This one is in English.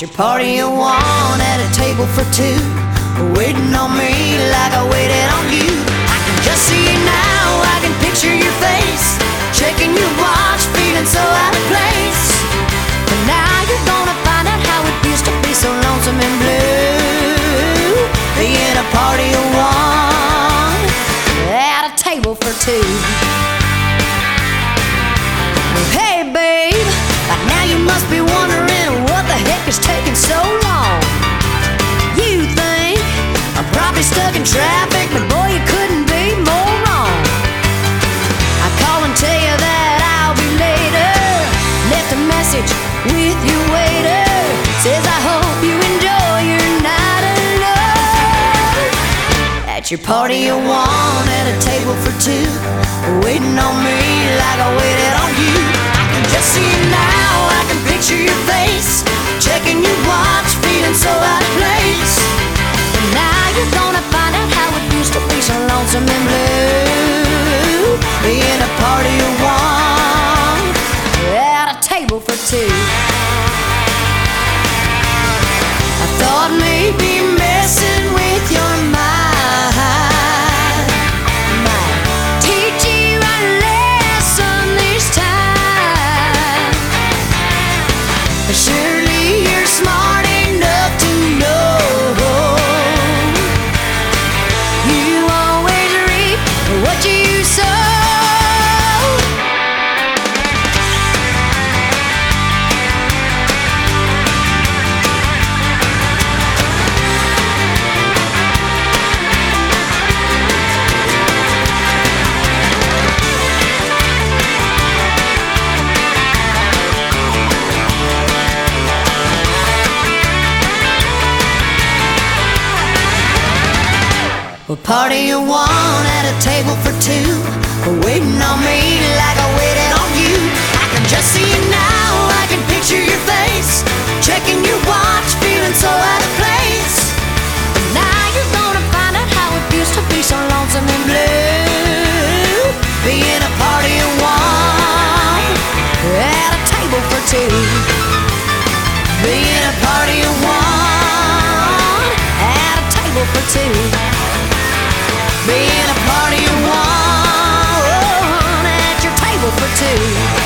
At your party of one, at a table for two, waiting on me like I waited on you. I can just see you now, I can picture your face, checking your watch, feeling so out of place. But now you're gonna find out how it used to be so lonesome and blue, being a party of one, at a table for two. Hey babe, by now you must be wondering what the heck is taking so long. You think I'm probably stuck in traffic, but boy, you couldn't be more wrong. I call and tell you that I'll be later, left a message with your waiter, says I hope you enjoy your night alone. At your party of one, at a table for two, waiting on me like I waited on you. I can just see you now, I can picture your face, checking your watch, feeling so out of place. And now you're gonna find out how it used to be so lonesome and blue, being a party of one, at a table for two. I thought maybe messing with your mind might teach you a lesson this time. But surely you're smart enough to know you always reap what you sow. A party of one, at a table for two, waiting on me like I waited on you. I can just see you now, I can picture your face, checking your watch, feeling so out of place. But now you're gonna find out how it used to be so lonesome and blue, being a party of one, at a table for two, being a party of one, at a table for two, being a party of one, at your table for two.